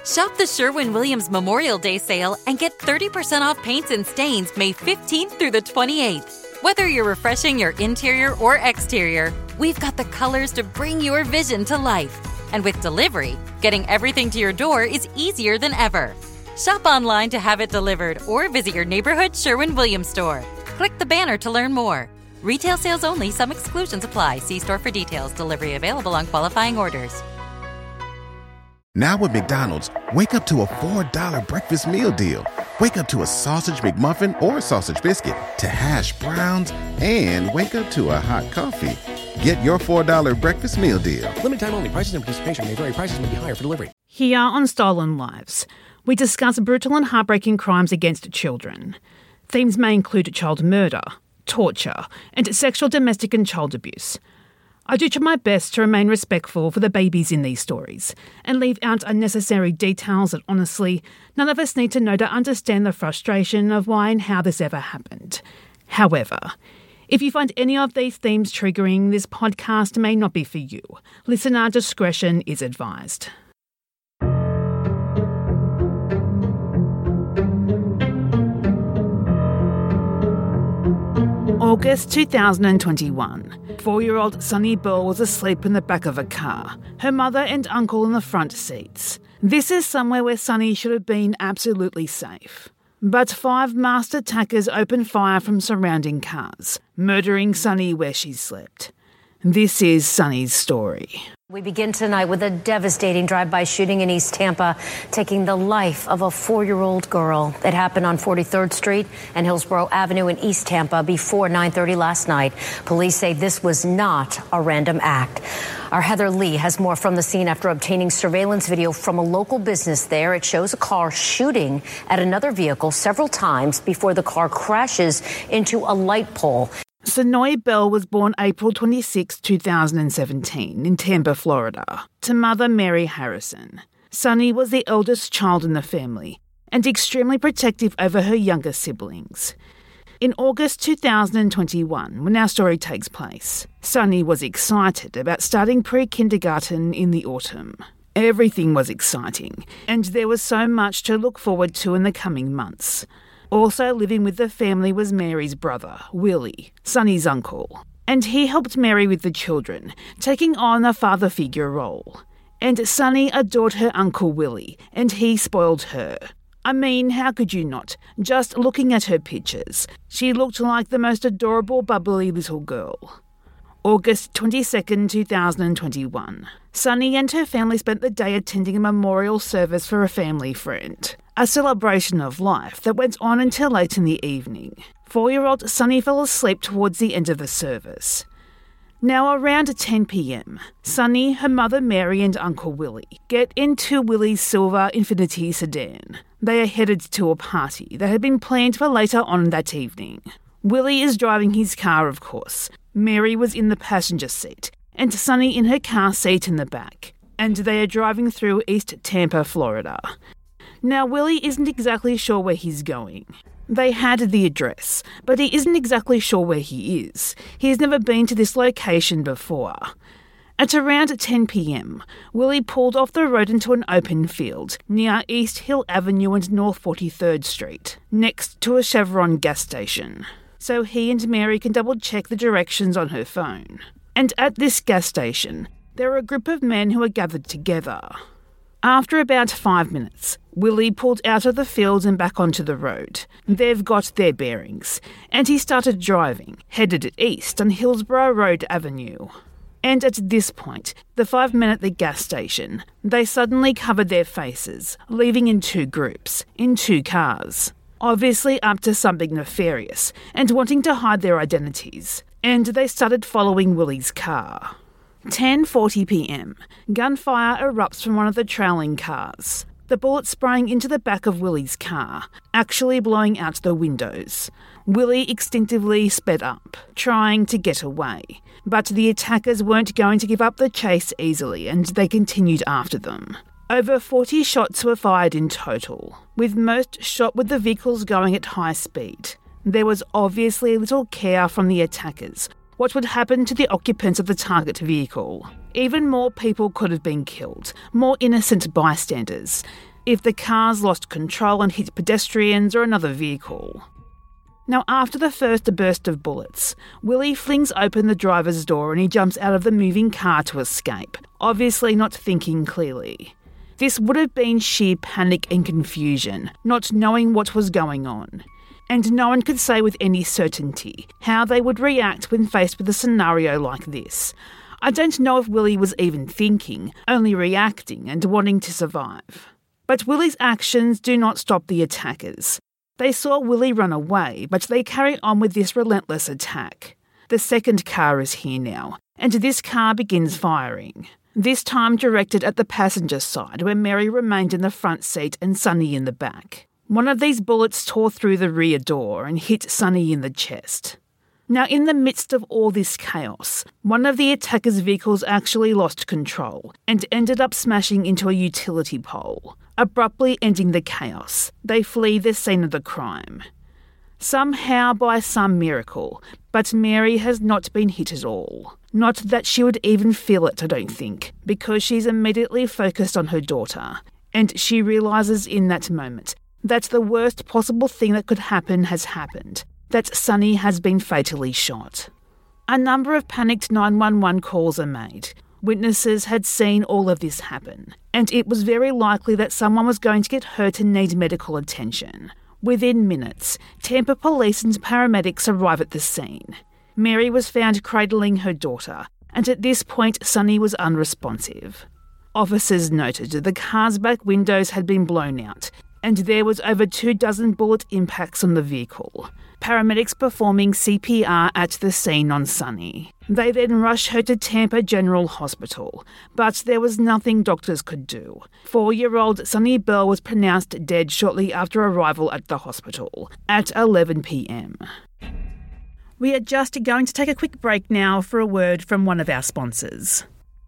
Shop the Sherwin-Williams Memorial Day sale and get 30% off paints and stains May 15th through the 28th. Whether you're refreshing your interior or exterior, we've got the colors to bring your vision to life. And with delivery, getting everything to your door is easier than ever. Shop online to have it delivered or visit your neighborhood Sherwin-Williams store. Click the banner to learn more. Retail sales only. Some exclusions apply. See store for details. Delivery available on qualifying orders. Now with McDonald's, wake up to a $4 breakfast meal deal. Wake up to a sausage McMuffin or sausage biscuit, to hash browns, and wake up to a hot coffee. Get your $4 breakfast meal deal. Limited time only. Prices and participation may vary. Prices may be higher for delivery. Here on Stolen Lives, we discuss brutal and heartbreaking crimes against children. Themes may include child murder, torture, and sexual, domestic and child abuse. I do my best to remain respectful for the babies in these stories and leave out unnecessary details that honestly none of us need to know to understand the frustration of why and how this ever happened. However, if you find any of these themes triggering, this podcast may not be for you. Listener discretion is advised. August 2021. 4-year-old Sunny Bell was asleep in the back of a car, her mother and uncle in the front seats. This is somewhere where Sunny should have been absolutely safe. But 5 masked attackers opened fire from surrounding cars, murdering Sunny where she slept. This is Sunny's story. We begin tonight with a devastating drive-by shooting in East Tampa, taking the life of a 4-year-old girl. It happened on 43rd Street and Hillsborough Avenue in East Tampa before 9:30 last night. Police say this was not a random act. Our Heather Lee has more from the scene after obtaining surveillance video from a local business there. It shows a car shooting at another vehicle several times before the car crashes into a light pole. Sonoy Bell was born April 26, 2017 in Tampa, Florida, to mother Mary Harrison. Sunny was the eldest child in the family and extremely protective over her younger siblings. In August 2021, when our story takes place, Sunny was excited about starting pre-kindergarten in the autumn. Everything was exciting, and there was so much to look forward to in the coming months. Also living with the family was Mary's brother, Willie, Sunny's uncle, and he helped Mary with the children, taking on a father figure role. And Sunny adored her uncle Willie, and he spoiled her. I mean, how could you not? Just looking at her pictures, she looked like the most adorable, bubbly little girl. August 22nd, 2021. Sunny and her family spent the day attending a memorial service for a family friend, a celebration of life that went on until late in the evening. 4-year-old Sunny fell asleep towards the end of the service. Now around 10 p.m, Sunny, her mother Mary and Uncle Willie get into Willie's silver Infiniti sedan. They are headed to a party that had been planned for later on that evening. Willie is driving his car, of course. Mary was in the passenger seat, and Sunny in her car seat in the back, and they are driving through East Tampa, Florida. Now, Willie isn't exactly sure where he's going. They had the address, but he isn't exactly sure where he is. He has never been to this location before. At around 10 p.m, Willie pulled off the road into an open field near East Hill Avenue and North 43rd Street, next to a Chevron gas station, so he and Mary can double-check the directions on her phone. And at this gas station, there are a group of men who are gathered together. After about 5 minutes, Willie pulled out of the field and back onto the road. They've got their bearings, and he started driving, headed east on Hillsborough Road Avenue. And at this point, the 5 men at the gas station, they suddenly covered their faces, leaving in 2 groups, in 2 cars. Obviously up to something nefarious and wanting to hide their identities, and they started following Willie's car. 10:40 p.m, gunfire erupts from one of the trailing cars, the bullet spraying into the back of Willie's car, actually blowing out the windows. Willie instinctively sped up, trying to get away, but the attackers weren't going to give up the chase easily, and they continued after them. Over 40 shots were fired in total, with most shot with the vehicles going at high speed. There was obviously little care from the attackers what would happen to the occupants of the target vehicle. Even more people could have been killed, more innocent bystanders. if the cars lost control and hit pedestrians or another vehicle. Now, after the first burst of bullets, Willie flings open the driver's door and he jumps out of the moving car to escape, obviously not thinking clearly. This would have been sheer panic and confusion, not knowing what was going on. And no one could say with any certainty how they would react when faced with a scenario like this. I don't know if Willie was even thinking, only reacting and wanting to survive. But Willie's actions do not stop the attackers. They saw Willie run away, but they carry on with this relentless attack. The second car is here now, and this car begins firing. This time directed at the passenger side, where Mary remained in the front seat and Sonny in the back. One of these bullets tore through the rear door and hit Sonny in the chest. Now, in the midst of all this chaos, one of the attackers' vehicles actually lost control and ended up smashing into a utility pole, abruptly ending the chaos. They flee the scene of the crime. Somehow, by some miracle, but Mary has not been hit at all. Not that she would even feel it, I don't think, because she's immediately focused on her daughter, and she realises in that moment that the worst possible thing that could happen has happened, that Sonny has been fatally shot. A number of panicked 911 calls are made. Witnesses had seen all of this happen, and it was very likely that someone was going to get hurt and need medical attention. Within minutes, Tampa police and paramedics arrive at the scene. Mary was found cradling her daughter, and at this point Sonny was unresponsive. Officers noted the car's back windows had been blown out, and there was over 24 bullet impacts on the vehicle. Paramedics performing CPR at the scene on Sonny. They then rushed her to Tampa General Hospital, but there was nothing doctors could do. 4-year-old Sonny Bell was pronounced dead shortly after arrival at the hospital, at 11 p.m. We are just going to take a quick break now for a word from one of our sponsors.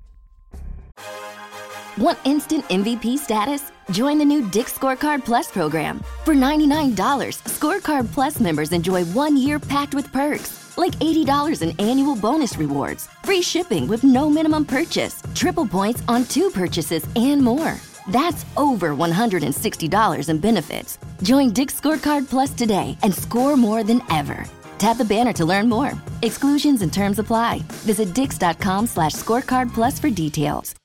Want instant MVP status? Join the new Dick's Scorecard Plus program. For $99, Scorecard Plus members enjoy 1 year packed with perks, like $80 in annual bonus rewards, free shipping with no minimum purchase, triple points on 2 purchases, and more. That's over $160 in benefits. Join Dick's Scorecard Plus today and score more than ever. Tap the banner to learn more. Exclusions and terms apply. Visit dix.com/scorecardplus for details.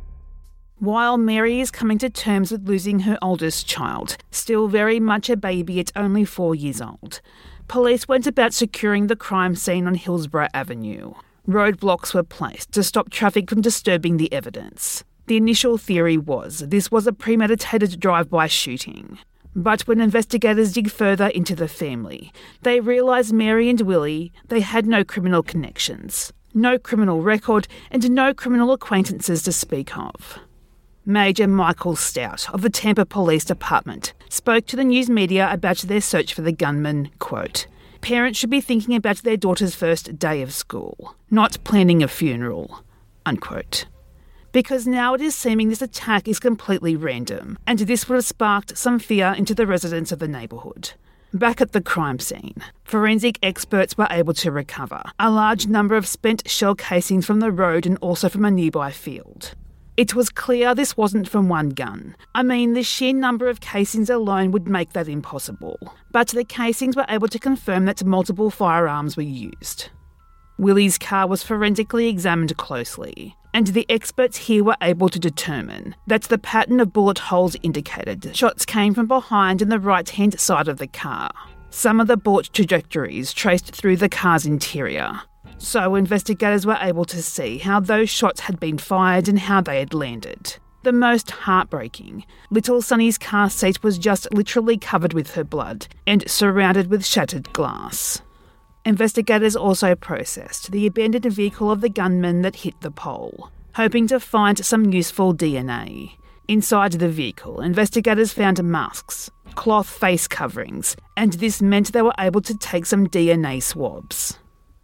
While Mary is coming to terms with losing her oldest child, still very much a baby at only 4 years old, police went about securing the crime scene on Hillsborough Avenue. Roadblocks were placed to stop traffic from disturbing the evidence. The initial theory was this was a premeditated drive-by shooting. But when investigators dig further into the family, they realise Mary and Willie, they had no criminal connections, no criminal record, and no criminal acquaintances to speak of. Major Michael Stout of the Tampa Police Department spoke to the news media about their search for the gunman, quote, "Parents should be thinking about their daughter's first day of school, not planning a funeral," unquote. Because now it is seeming this attack is completely random, and this would have sparked some fear into the residents of the neighbourhood. Back at the crime scene, forensic experts were able to recover a large number of spent shell casings from the road and also from a nearby field. It was clear this wasn't from one gun. I mean, the sheer number of casings alone would make that impossible. But the casings were able to confirm that multiple firearms were used. Willie's car was forensically examined closely, and the experts here were able to determine that the pattern of bullet holes indicated shots came from behind and the right-hand side of the car. Some of the bullet trajectories traced through the car's interior. So investigators were able to see how those shots had been fired and how they had landed. The most heartbreaking, little Sonny's car seat was just literally covered with her blood and surrounded with shattered glass. Investigators also processed the abandoned vehicle of the gunman that hit the pole, hoping to find some useful DNA. Inside the vehicle, investigators found masks, cloth face coverings, and this meant they were able to take some DNA swabs.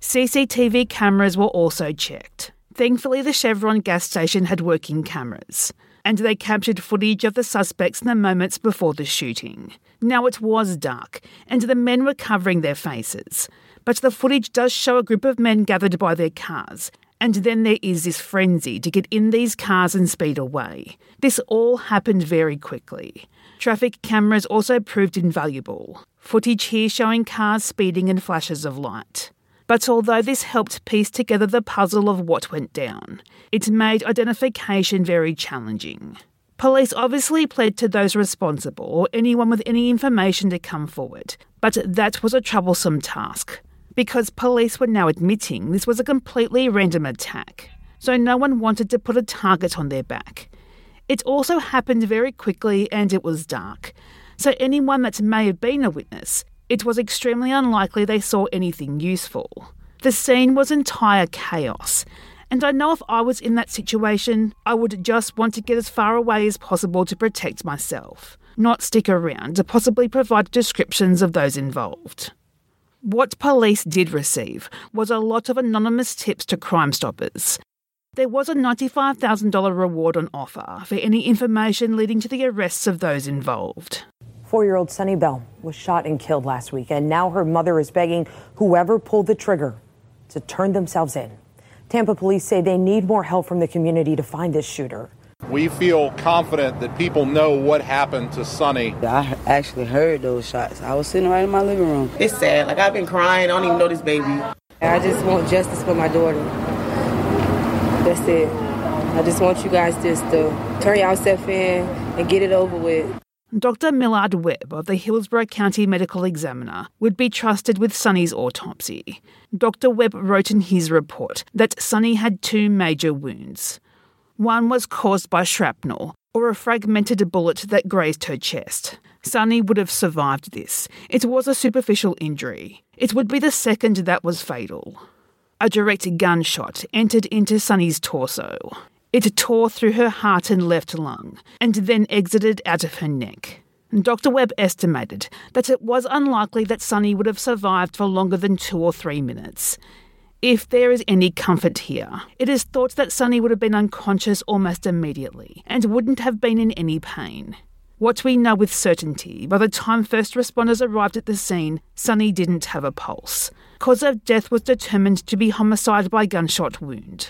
CCTV cameras were also checked. Thankfully, the Chevron gas station had working cameras, and they captured footage of the suspects in the moments before the shooting. Now it was dark, and the men were covering their faces, but the footage does show a group of men gathered by their cars, And then there is this frenzy to get in these cars and speed away. This all happened very quickly. Traffic cameras also proved invaluable. Footage here showing cars speeding and flashes of light. But although this helped piece together the puzzle of what went down, it made identification very challenging. Police obviously pled to those responsible or anyone with any information to come forward, but that was a troublesome task, because police were now admitting this was a completely random attack, so no one wanted to put a target on their back. It also happened very quickly and it was dark, so anyone that may have been a witness, it was extremely unlikely they saw anything useful. The scene was entire chaos, and I know if I was in that situation, I would just want to get as far away as possible to protect myself, not stick around to possibly provide descriptions of those involved. What police did receive was a lot of anonymous tips to Crime Stoppers. There was a $95,000 reward on offer for any information leading to the arrests of those involved. 4-year-old Sunny Bell was shot and killed last week, and now her mother is begging whoever pulled the trigger to turn themselves in. Tampa police say they need more help from the community to find this shooter. We feel confident that people know what happened to Sunny. I actually heard those shots. I was sitting right in my living room. It's sad. Like, I've been crying. I don't even know this baby. I just want justice for my daughter. That's it. I just want you guys just to turn yourself in and get it over with. Dr. Millard Webb of the Hillsborough County Medical Examiner would be trusted with Sunny's autopsy. Dr. Webb wrote in his report that Sunny had 2 major wounds. One was caused by shrapnel, or a fragmented bullet that grazed her chest. Sunny would have survived this. It was a superficial injury. It would be the second that was fatal. A direct gunshot entered into Sunny's torso. It tore through her heart and left lung, and then exited out of her neck. Dr. Webb estimated that it was unlikely that Sunny would have survived for longer than 2 or 3 minutes. If there is any comfort here, it is thought that Sunny would have been unconscious almost immediately and wouldn't have been in any pain. What we know with certainty, by the time first responders arrived at the scene, Sunny didn't have a pulse. Cause of death was determined to be homicide by gunshot wound.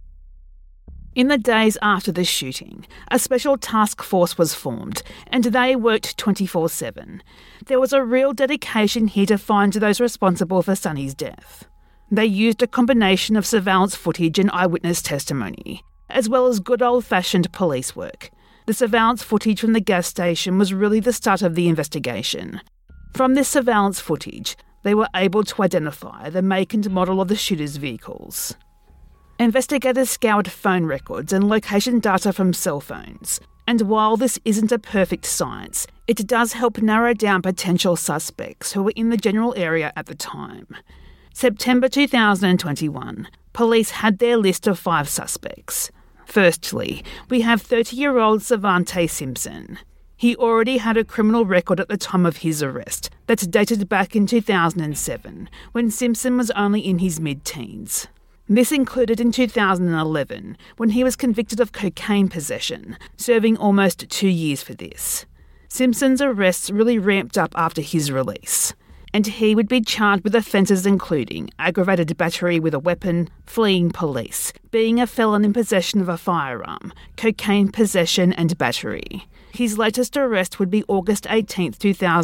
In the days after the shooting, a special task force was formed, and they worked 24/7. There was a real dedication here to find those responsible for Sunny's death. They used a combination of surveillance footage and eyewitness testimony, as well as good old-fashioned police work. The surveillance footage from the gas station was really the start of the investigation. From this surveillance footage, they were able to identify the make and model of the shooter's vehicles. Investigators scoured phone records and location data from cell phones, and while this isn't a perfect science, it does help narrow down potential suspects who were in the general area at the time. September 2021, police had their list of 5 suspects. Firstly, we have 30-year-old Savante Simpson. He already had a criminal record at the time of his arrest that dated back in 2007, when Simpson was only in his mid-teens. This included in 2011, when he was convicted of cocaine possession, serving almost 2 years for this. Simpson's arrests really ramped up after his release, and he would be charged with offences including aggravated battery with a weapon, fleeing police, being a felon in possession of a firearm, cocaine possession and battery. His latest arrest would be August 18,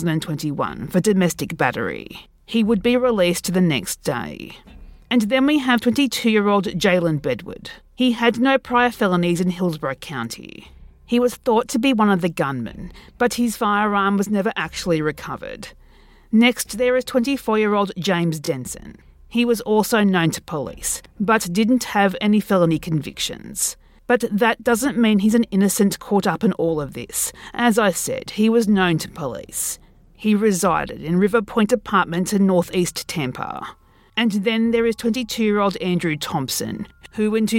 2021 for domestic battery. He would be released the next day. And then we have 22-year-old Jalen Bedwood. He had no prior felonies in Hillsborough County. He was thought to be one of the gunmen, but his firearm was never actually recovered. Next, there is 24-year-old James Denson. He was also known to police, but didn't have any felony convictions. But that doesn't mean he's an innocent caught up in all of this. As I said, he was known to police. He resided in River Point Apartments in northeast Tampa. And then there is 22-year-old Andrew Thompson, who in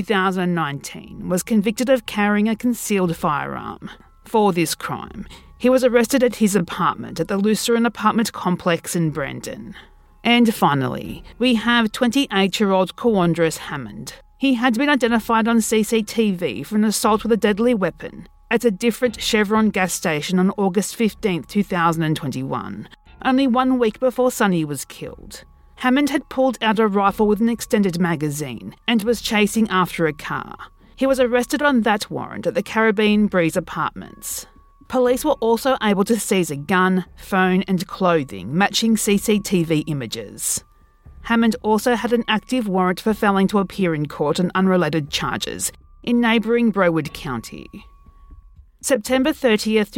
2019 was convicted of carrying a concealed firearm. For this crime, he was arrested at his apartment at the Lucerne apartment complex in Brandon. And finally, we have 28-year-old Kawandris Hammond. He had been identified on CCTV for an assault with a deadly weapon at a different Chevron gas station on August 15, 2021, only 1 week before Sunny was killed. Hammond had pulled out a rifle with an extended magazine and was chasing after a car. He was arrested on that warrant at the Caribbean Breeze Apartments. Police were also able to seize a gun, phone and clothing matching CCTV images. Hammond also had an active warrant for failing to appear in court on unrelated charges in neighbouring Broward County. September 30th,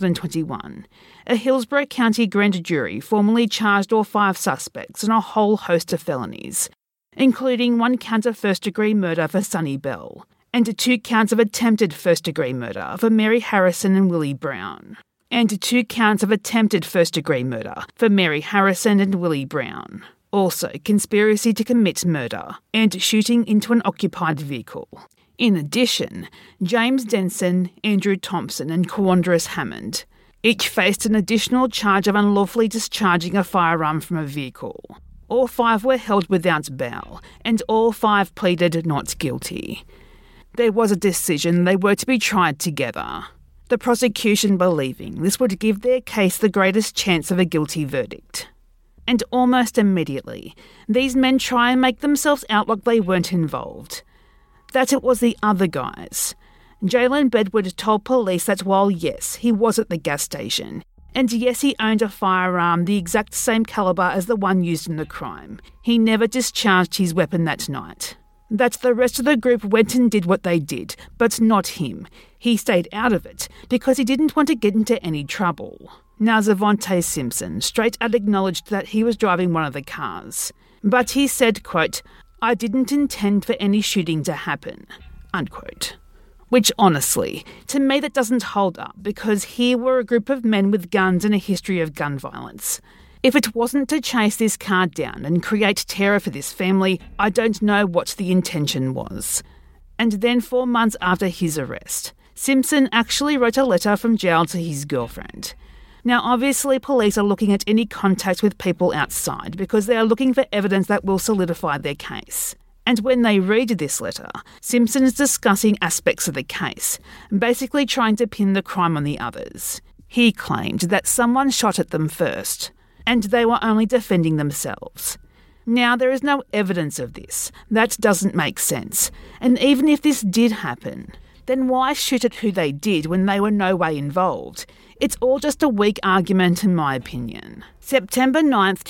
2021, a Hillsborough County grand jury formally charged all 5 suspects on a whole host of felonies, including 1 count of first-degree murder for Sonny Bell and 2 counts of attempted first-degree murder for Mary Harrison and Willie Brown, and 2 counts of attempted first-degree murder for Mary Harrison and Willie Brown. Also, conspiracy to commit murder and shooting into an occupied vehicle. In addition, James Denson, Andrew Thompson and Quandris Hammond each faced an additional charge of unlawfully discharging a firearm from a vehicle. All 5 were held without bail, and all 5 pleaded not guilty. There was a decision they were to be tried together, the prosecution believing this would give their case the greatest chance of a guilty verdict. And almost immediately, these men try and make themselves out like they weren't involved. That it was the other guys. Jalen Bedwood told police that while yes, he was at the gas station, and yes, he owned a firearm the exact same calibre as the one used in the crime, he never discharged his weapon that night. That the rest of the group went and did what they did, but not him. He stayed out of it because he didn't want to get into any trouble. Now Zavonte Simpson straight out acknowledged that he was driving one of the cars. But he said, quote, "I didn't intend for any shooting to happen," unquote. Which honestly, to me that doesn't hold up because here were a group of men with guns and a history of gun violence. If it wasn't to chase this car down and create terror for this family, I don't know what the intention was. And then 4 months after his arrest, Simpson actually wrote a letter from jail to his girlfriend. Now, obviously, police are looking at any contact with people outside because they are looking for evidence that will solidify their case. And when they read this letter, Simpson is discussing aspects of the case, basically trying to pin the crime on the others. He claimed that someone shot at them first, and they were only defending themselves. Now, there is no evidence of this. That doesn't make sense. And even if this did happen, then why shoot at who they did when they were no way involved? It's all just a weak argument in my opinion. September 9th,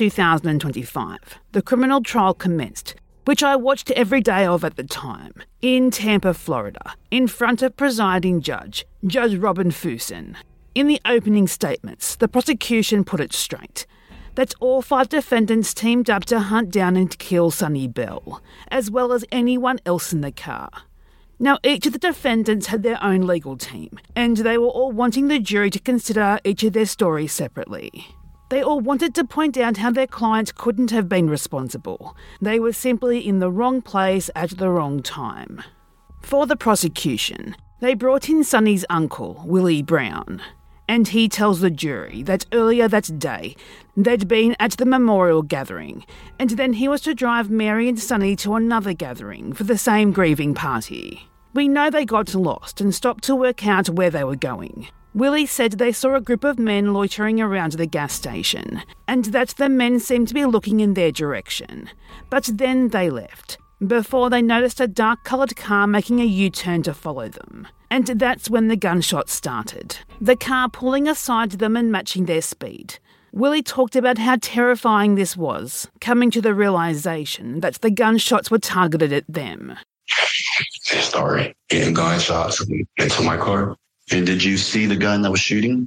2025, the criminal trial commenced, which I watched every day of at the time, in Tampa, Florida, in front of presiding Judge Robin Fusen. In the opening statements, the prosecution put it straight that all 5 defendants teamed up to hunt down and kill Sonny Bell, as well as anyone else in the car. Now, each of the defendants had their own legal team, and they were all wanting the jury to consider each of their stories separately. They all wanted to point out how their client couldn't have been responsible. They were simply in the wrong place at the wrong time. For the prosecution, they brought in Sonny's uncle, Willie Brown, and he tells the jury that earlier that day, they'd been at the memorial gathering, and then he was to drive Mary and Sonny to another gathering for the same grieving party. We know they got lost and stopped to work out where they were going. Willie said they saw a group of men loitering around the gas station, and that the men seemed to be looking in their direction. But then they left, before they noticed a dark-coloured car making a U-turn to follow them. And that's when the gunshots started, the car pulling aside them and matching their speed. Willie talked about how terrifying this was, coming to the realisation that the gunshots were targeted at them. They started getting gunshots into my car. And did you see the gun that was shooting?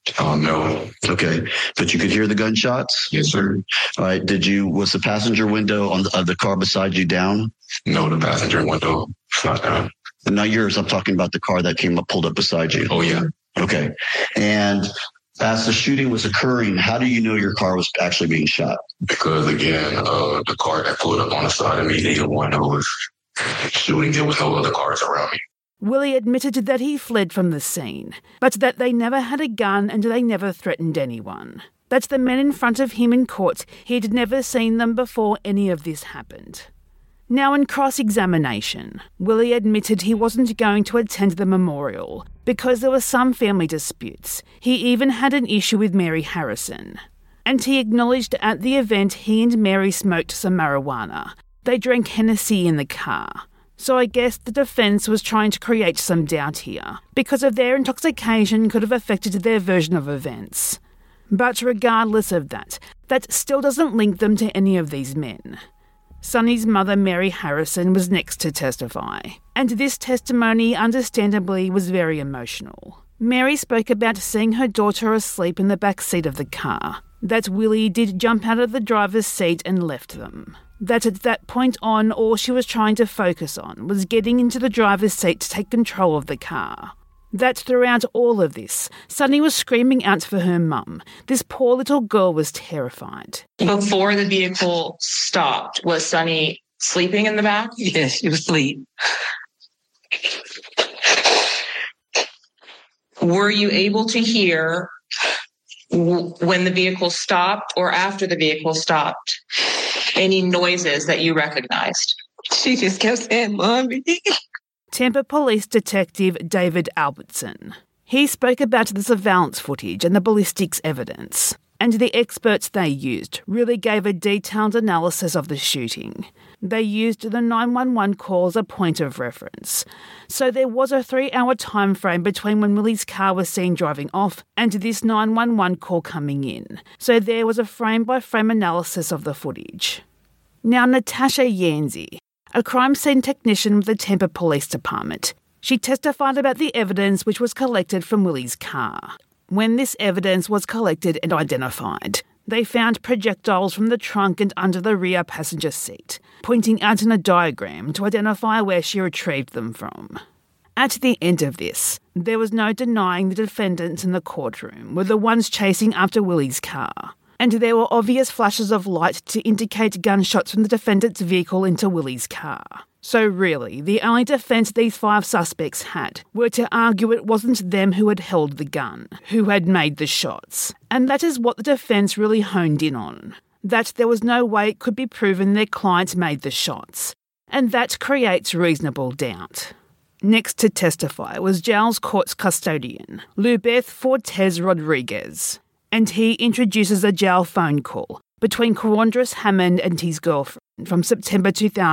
No. Okay. But you could hear the gunshots? Yes, sir. All right. Was the passenger window of the car beside you down? No, the passenger window is not down. And not yours. I'm talking about the car that pulled up beside you. Oh, yeah. Okay. And as the shooting was occurring, how do you know your car was actually being shot? Because, again, the car that pulled up on the side of me, the one who was shooting, there was no other cars around me. Willie admitted that he fled from the scene, but that they never had a gun and they never threatened anyone. That the men in front of him in court, he'd never seen them before any of this happened. Now, in cross-examination, Willie admitted he wasn't going to attend the memorial because there were some family disputes. He even had an issue with Mary Harrison. and he acknowledged at the event he and Mary smoked some marijuana. They drank Hennessy in the car. So I guess the defence was trying to create some doubt here, because of their intoxication could have affected their version of events. But regardless of that, that still doesn't link them to any of these men. Sonny's mother, Mary Harrison, was next to testify, and this testimony, understandably, was very emotional. Mary spoke about seeing her daughter asleep in the back seat of the car, that Willie did jump out of the driver's seat and left them. That at that point on, all she was trying to focus on was getting into the driver's seat to take control of the car. That throughout all of this, Sonny was screaming out for her mum. This poor little girl was terrified. Before the vehicle stopped, was Sonny sleeping in the back? Yes, she was asleep. Were you able to hear when the vehicle stopped or after the vehicle stopped any noises that you recognized? She just kept saying, "Mommy." Tampa Police Detective David Albertson. He spoke about the surveillance footage and the ballistics evidence, and the experts they used really gave a detailed analysis of the shooting. They used the 911 call as a point of reference. So there was a 3-hour time frame between when Willie's car was seen driving off and this 911 call coming in. So there was a frame-by-frame analysis of the footage. Now, Natasha Yancey, a crime scene technician with the Tampa Police Department. She testified about the evidence which was collected from Willie's car. When this evidence was collected and identified, they found projectiles from the trunk and under the rear passenger seat, pointing out in a diagram to identify where she retrieved them from. At the end of this, there was no denying the defendants in the courtroom were the ones chasing after Willie's car. And there were obvious flashes of light to indicate gunshots from the defendant's vehicle into Willie's car. So really, the only defence these 5 suspects had were to argue it wasn't them who had held the gun, who had made the shots. And that is what the defence really honed in on, that there was no way it could be proven their client made the shots. And that creates reasonable doubt. Next to testify was Giles Court's custodian, Lubeth Fortes Rodriguez. And he introduces a jail phone call between Corandris Hammond and his girlfriend from September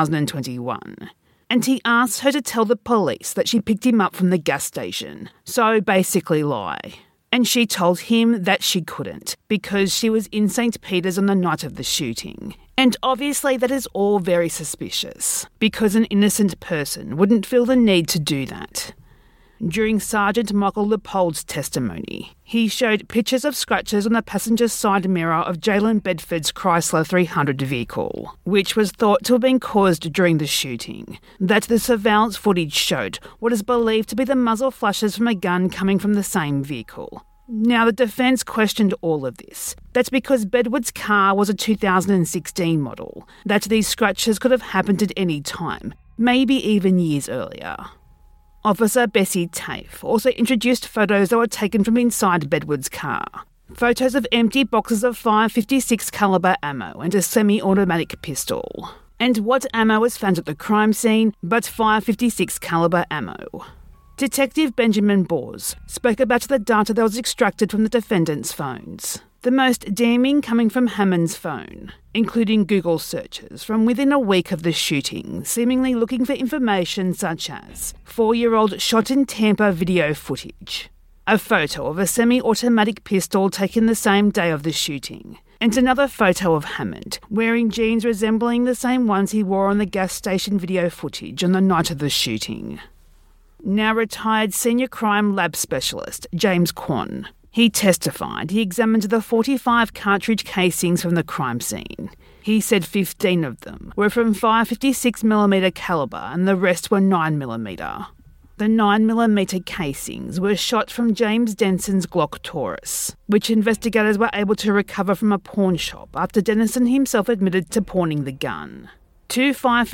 2021. And he asks her to tell the police that she picked him up from the gas station, so basically lie. And she told him that she couldn't, because she was in St. Peter's on the night of the shooting. And obviously that is all very suspicious, because an innocent person wouldn't feel the need to do that. During Sergeant Michael Leopold's testimony, he showed pictures of scratches on the passenger side mirror of Jalen Bedford's Chrysler 300 vehicle, which was thought to have been caused during the shooting, that the surveillance footage showed what is believed to be the muzzle flashes from a gun coming from the same vehicle. Now, the defence questioned all of this. That's because Bedford's car was a 2016 model, that these scratches could have happened at any time, maybe even years earlier. Officer Bessie Tafe also introduced photos that were taken from inside Bedford's car. Photos of empty boxes of .556 caliber ammo and a semi-automatic pistol. And what ammo was found at the crime scene but .556 caliber ammo? Detective Benjamin Bors spoke about the data that was extracted from the defendants' phones. The most damning coming from Hammond's phone, including Google searches from within a week of the shooting, seemingly looking for information such as 4-year-old shot in Tampa video footage, a photo of a semi-automatic pistol taken the same day of the shooting, and another photo of Hammond wearing jeans resembling the same ones he wore on the gas station video footage on the night of the shooting. Now retired senior crime lab specialist James Kwan. He testified he examined the 45 cartridge casings from the crime scene. He said 15 of them were from .556mm caliber and the rest were 9mm. The 9mm casings were shot from James Denson's Glock Taurus, which investigators were able to recover from a pawn shop after Dennison himself admitted to pawning the gun. 2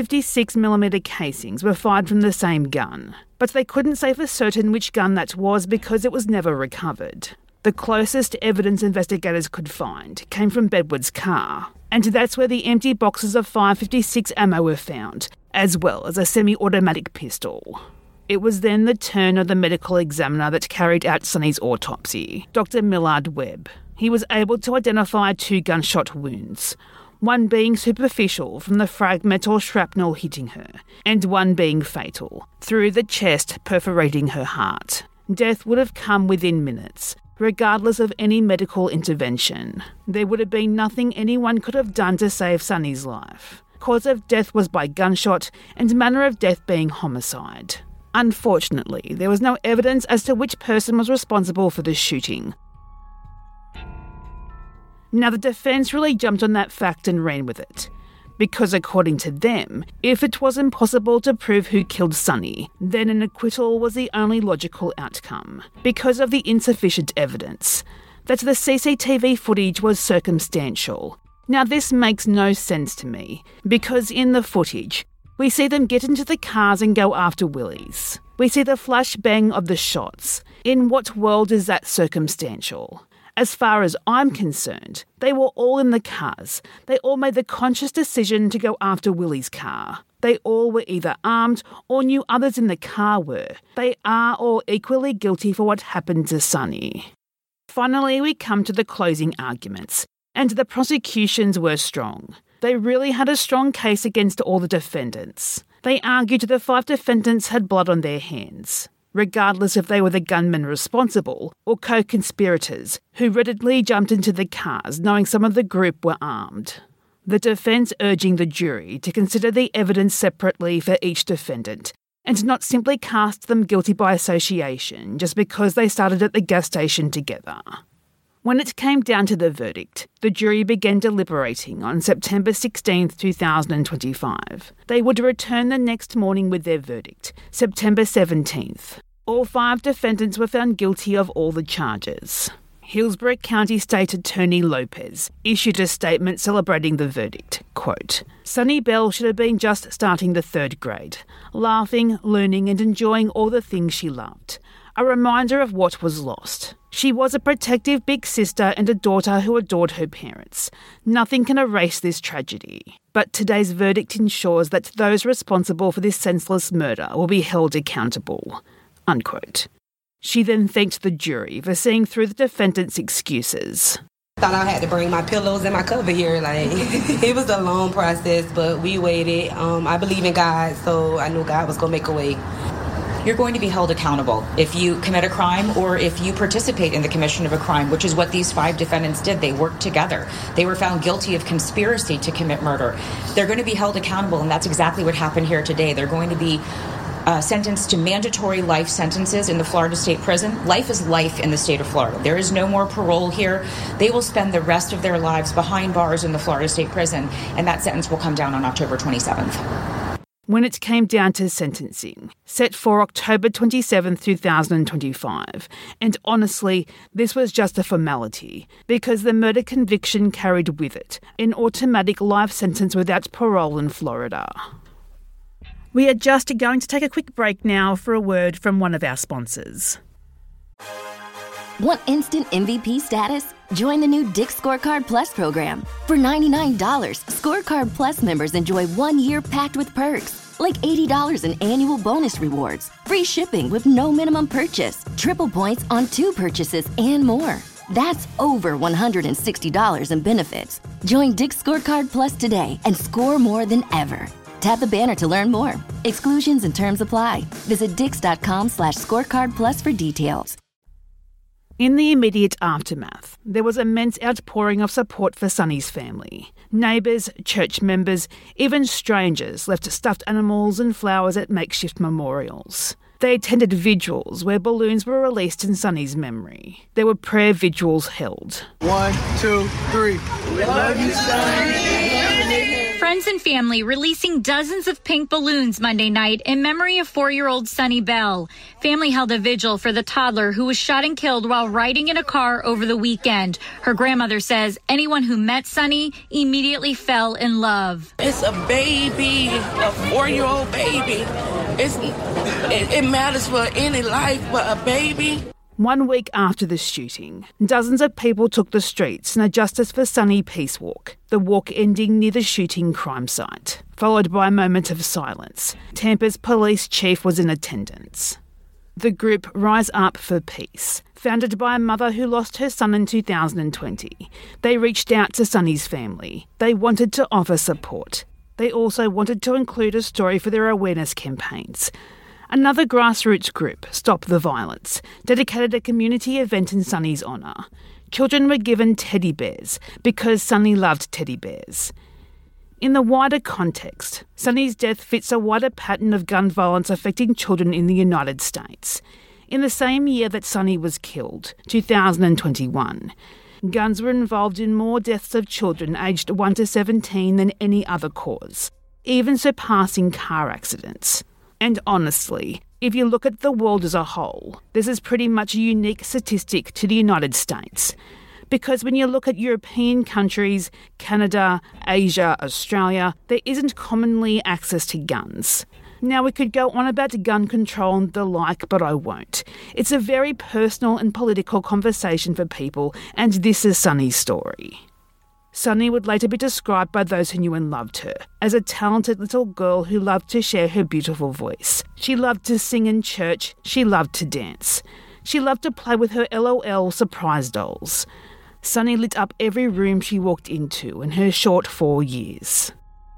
.556mm casings were fired from the same gun, but they couldn't say for certain which gun that was because it was never recovered. The closest evidence investigators could find came from Bedford's car, and that's where the empty boxes of .556 ammo were found, as well as a semi-automatic pistol. It was then the turn of the medical examiner that carried out Sonny's autopsy, Dr. Millard Webb. He was able to identify 2 gunshot wounds, one being superficial from the fragment or shrapnel hitting her, and one being fatal, through the chest perforating her heart. Death would have come within minutes, regardless of any medical intervention. There would have been nothing anyone could have done to save Sonny's life. Cause of death was by gunshot and manner of death being homicide. Unfortunately, there was no evidence as to which person was responsible for the shooting. Now, the defence really jumped on that fact and ran with it, because according to them, if it was impossible to prove who killed Sonny, then an acquittal was the only logical outcome, because of the insufficient evidence, that the CCTV footage was circumstantial. Now, this makes no sense to me, because in the footage, we see them get into the cars and go after Willies. We see the flash bang of the shots. In what world is that circumstantial? As far as I'm concerned, they were all in the cars. They all made the conscious decision to go after Willie's car. They all were either armed or knew others in the car were. They are all equally guilty for what happened to Sonny. Finally, we come to the closing arguments, and the prosecutions were strong. They really had a strong case against all the defendants. They argued the 5 defendants had blood on their hands, regardless if they were the gunmen responsible or co-conspirators who readily jumped into the cars knowing some of the group were armed. The defence urging the jury to consider the evidence separately for each defendant and not simply cast them guilty by association just because they started at the gas station together. When it came down to the verdict, the jury began deliberating on September 16, 2025. They would return the next morning with their verdict, September 17th. All 5 defendants were found guilty of all the charges. Hillsborough County State Attorney Lopez issued a statement celebrating the verdict. Quote, "Sonny Bell should have been just starting the 3rd grade, laughing, learning and enjoying all the things she loved. A reminder of what was lost. She was a protective big sister and a daughter who adored her parents. Nothing can erase this tragedy. But today's verdict ensures that those responsible for this senseless murder will be held accountable." Unquote. She then thanked the jury for seeing through the defendants' excuses. Thought I had to bring my pillows and my cover here. It was a long process, but we waited. I believe in God, so I knew God was going to make a way. You're going to be held accountable if you commit a crime or if you participate in the commission of a crime, which is what these 5 defendants did. They worked together. They were found guilty of conspiracy to commit murder. They're going to be held accountable, and that's exactly what happened here today. They're going to be sentenced to mandatory life sentences in the Florida State Prison. Life is life in the state of Florida. There is no more parole here. They will spend the rest of their lives behind bars in the Florida State Prison, and that sentence will come down on October 27th. When it came down to sentencing, set for October 27, 2025, and honestly, this was just a formality, because the murder conviction carried with it an automatic life sentence without parole in Florida. We are just going to take a quick break now for a word from one of our sponsors. Want instant MVP status? Join the new Dick's Scorecard Plus program. For $99, Scorecard Plus members enjoy 1 year packed with perks, like $80 in annual bonus rewards, free shipping with no minimum purchase, triple points on 2 purchases, and more. That's over $160 in benefits. Join Dick's Scorecard Plus today and score more than ever. Tap the banner to learn more. Exclusions and terms apply. Visit dix.com/scorecardplus for details. In the immediate aftermath, there was immense outpouring of support for Sonny's family. Neighbours, church members, even strangers left stuffed animals and flowers at makeshift memorials. They attended vigils where balloons were released in Sonny's memory. There were prayer vigils held. 1, 2, 3. We love you, Sonny. Friends and family releasing dozens of pink balloons Monday night in memory of 4-year-old Sonny Bell. Family held a vigil for the toddler who was shot and killed while riding in a car over the weekend. Her grandmother says anyone who met Sonny immediately fell in love. It's a baby, a 4-year-old baby. It matters for any life, but a baby. 1 week after the shooting, dozens of people took the streets in a Justice for Sonny peace walk, the walk ending near the shooting crime site, followed by a moment of silence. Tampa's police chief was in attendance. the group Rise Up for Peace. Founded by a mother who lost her son in 2020, they reached out to Sonny's family. They wanted to offer support. They also wanted to include a story for their awareness campaigns. Another grassroots group, Stop the Violence, dedicated a community event in Sonny's honour. Children were given teddy bears because Sonny loved teddy bears. In the wider context, Sonny's death fits a wider pattern of gun violence affecting children in the United States. In the same year that Sonny was killed, 2021, guns were involved in more deaths of children aged 1 to 17 than any other cause, even surpassing car accidents. And honestly, if you look at the world as a whole, this is pretty much a unique statistic to the United States. Because when you look at European countries, Canada, Asia, Australia, there isn't commonly access to guns. Now, we could go on about gun control and the like, but I won't. It's a very personal and political conversation for people, and this is Sonny's story. Sonny would later be described by those who knew and loved her as a talented little girl who loved to share her beautiful voice. She loved to sing in church. She loved to dance. She loved to play with her LOL surprise dolls. Sonny lit up every room she walked into in her short 4 years.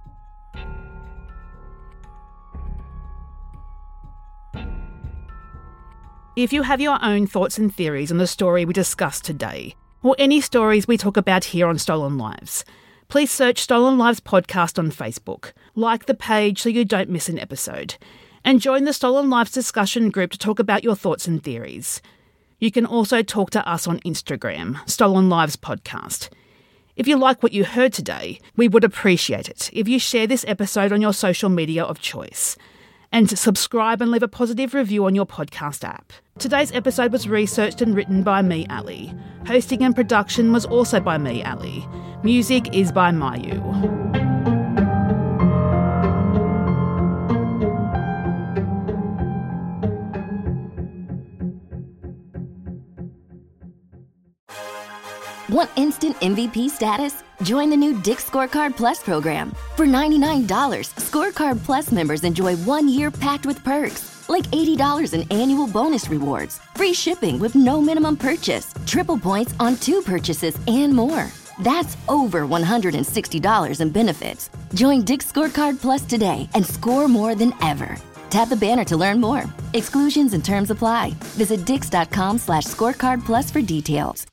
If you have your own thoughts and theories on the story we discussed today, or any stories we talk about here on Stolen Lives, please search Stolen Lives Podcast on Facebook, like the page so you don't miss an episode, and join the Stolen Lives discussion group to talk about your thoughts and theories. You can also talk to us on Instagram, Stolen Lives Podcast. If you like what you heard today, we would appreciate it if you share this episode on your social media of choice. And subscribe and leave a positive review on your podcast app. Today's episode was researched and written by me, Ali. Hosting and production was also by me, Ali. Music is by Mayu. Want instant MVP status? Join the new Dick's Scorecard Plus program. For $99, Scorecard Plus members enjoy 1 year packed with perks, like $80 in annual bonus rewards, free shipping with no minimum purchase, triple points on 2 purchases, and more. That's over $160 in benefits. Join Dick's Scorecard Plus today and score more than ever. Tap the banner to learn more. Exclusions and terms apply. Visit dix.com/scorecardplus for details.